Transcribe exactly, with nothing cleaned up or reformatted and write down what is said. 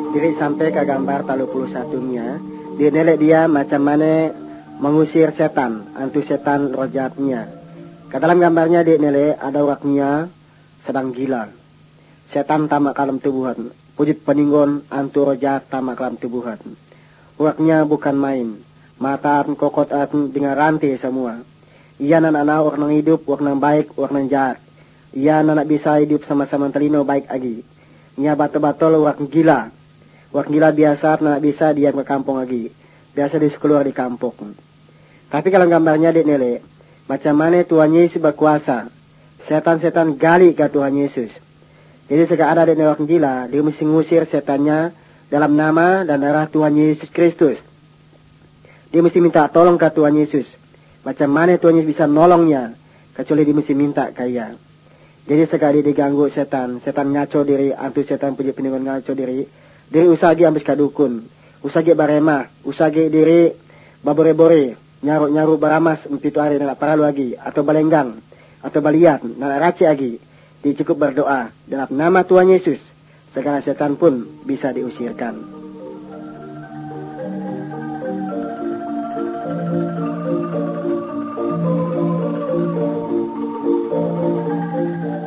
Diri sampai ke gambar tiga puluh satu-nya. Dia nelek dia macam mana mengusir setan, antu setan roh jahatnya. Ke dalam gambarnya dia nelek ada orangnya sedang gila. Setan tamak kalam tubuhan. Pujit peninggon antu roh jahat tamak kalam tubuhan. Orangnya bukan main. Mata kokot dengan rantai semua. Ia anak-anak orang hidup, orang baik, orang jahat. Ia anak bisa hidup sama-sama telino baik lagi. Ia batal-batal orang gila. Orang gila biasa anak bisa dia ke kampung lagi. Biasa dia keluar di kampung. Tapi kalau gambarnya dek nele, macam mana Tuhan Yesus berkuasa. Setan-setan gali ke Tuhan Yesus. Jadi segala ada dek orang gila, dia mesti ngusir setannya dalam nama dan darah Tuhan Yesus Kristus. Dia mesti minta tolong ke Tuhan Yesus. Macam mana Tuhan Yesus bisa nolongnya, kecuali dia mesti minta kaya. Jadi sekali diganggu setan, setan ngaco diri, antu setan punya peninggon ngaco diri, diri usagi ambis kadukun, usagi baremah, usagi diri babore-bore, nyaru-nyaru baramas empitu hari nak paralu lagi, atau balenggang, atau baliat, nak raci lagi, dia cukup berdoa dalam nama Tuhan Yesus, segala setan pun bisa diusirkan.